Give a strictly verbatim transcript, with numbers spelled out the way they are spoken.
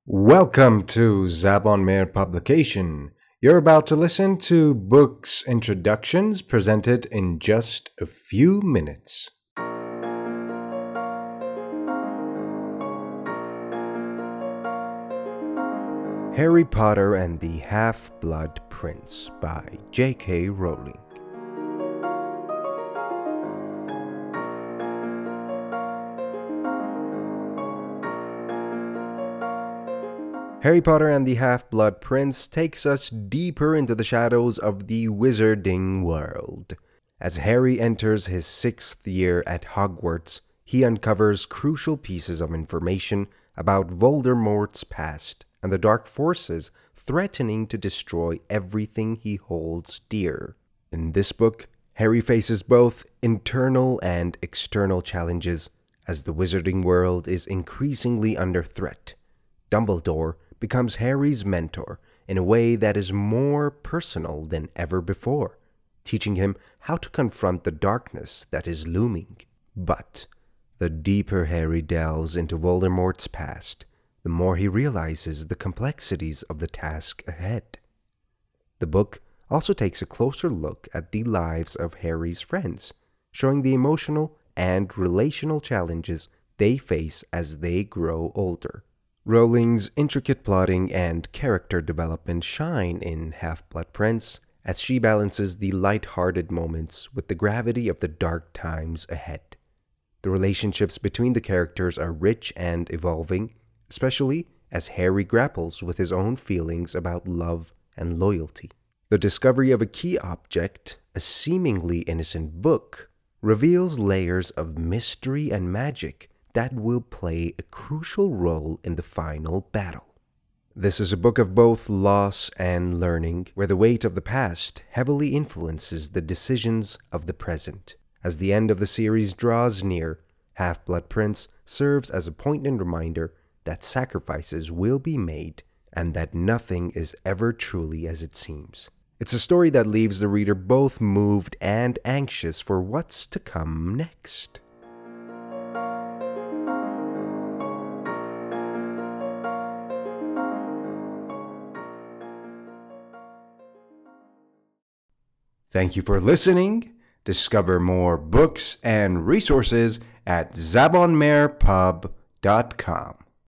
Welcome to Zabon Meir Publication. You're about to listen to books introductions presented in just a few minutes. Harry Potter and the Half-Blood Prince by J K Rowling. Harry Potter and the Half-Blood Prince takes us deeper into the shadows of the wizarding world. As Harry enters his sixth year at Hogwarts, he uncovers crucial pieces of information about Voldemort's past and the dark forces threatening to destroy everything he holds dear. In this book, Harry faces both internal and external challenges as the wizarding world is increasingly under threat. Dumbledore becomes Harry's mentor in a way that is more personal than ever before, teaching him how to confront the darkness that is looming. But the deeper Harry delves into Voldemort's past, the more he realizes the complexities of the task ahead. The book also takes a closer look at the lives of Harry's friends, showing the emotional and relational challenges they face as they grow older. Rowling's intricate plotting and character development shine in Half-Blood Prince as she balances the light-hearted moments with the gravity of the dark times ahead. The relationships between the characters are rich and evolving, especially as Harry grapples with his own feelings about love and loyalty. The discovery of a key object, a seemingly innocent book, reveals layers of mystery and magic that will play a crucial role in the final battle. This is a book of both loss and learning, where the weight of the past heavily influences the decisions of the present. As the end of the series draws near, Half-Blood Prince serves as a poignant reminder that sacrifices will be made and that nothing is ever truly as it seems. It's a story that leaves the reader both moved and anxious for what's to come next. Thank you for listening. Discover more books and resources at zabon meir pub dot com.